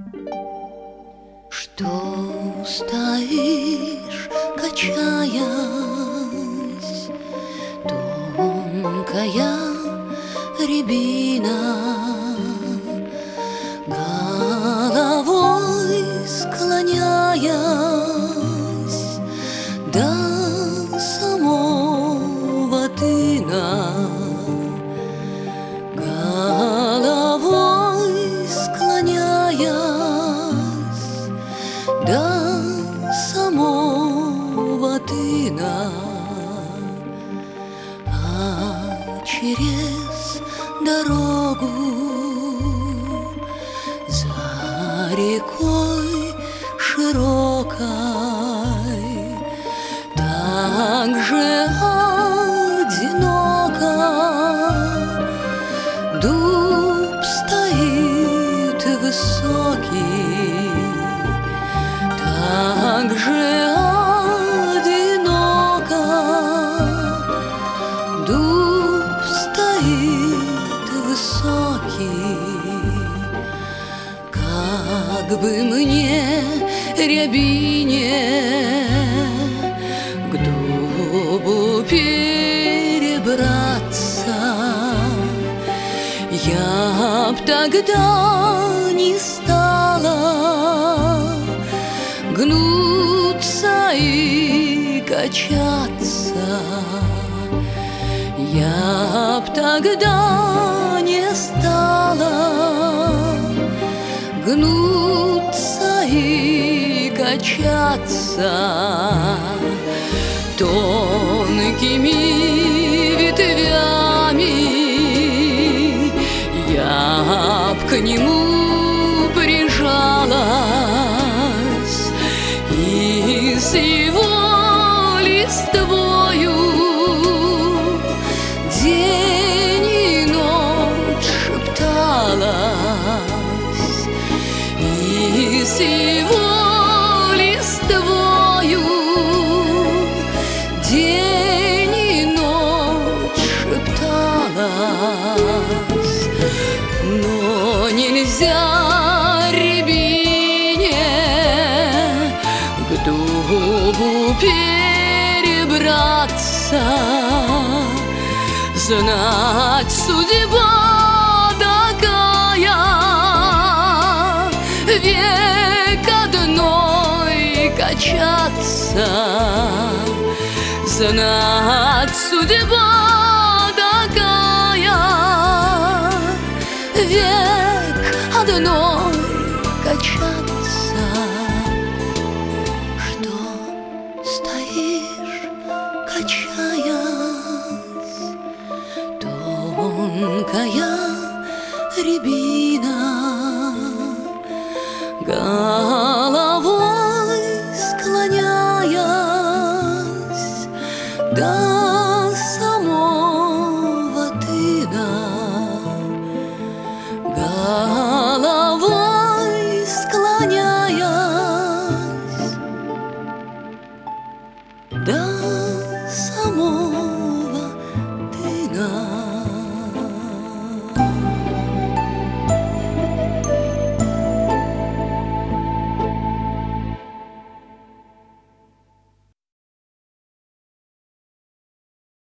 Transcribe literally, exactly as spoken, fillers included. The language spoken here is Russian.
Что стоишь, качаясь, тонкая рябина, головой склоняясь до самого тына, головой склоняясь до самого тына, а через дорогу за рекой широкой так же одиноко дуб стоит высокий, так же одиноко дуб стоит высокий. Как бы мне, рябине, к дубу перебраться, я б тогда не стала гнуться и качаться, я б тогда не стала гнуться и качаться. Тонкими ветвями я б к нему прижалась и с его листвою день и ночь шепталась, и с его листвою день и ночь шепталась. Но нельзя рябине к дубу перебраться, знать судьба такая, век одной качаться, знать судьба такая, век одной качаться. Что стоишь, качаясь, тонкая рябина,